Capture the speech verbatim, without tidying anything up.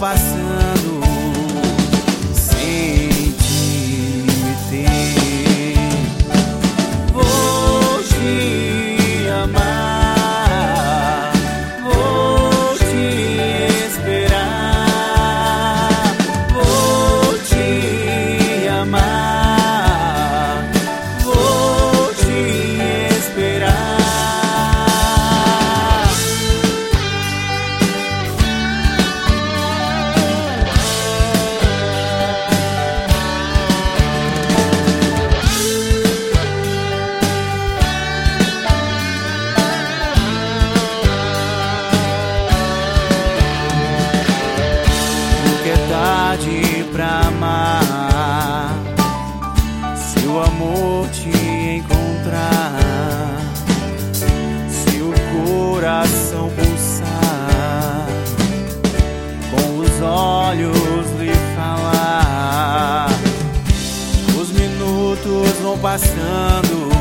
passando sem te ter. Vou te amar, vou te esperar, vou te amar, vou te esperar. Tarde pra amar, se o amor te encontrar, se o coração pulsar, com os olhos lhe falar, os minutos vão passando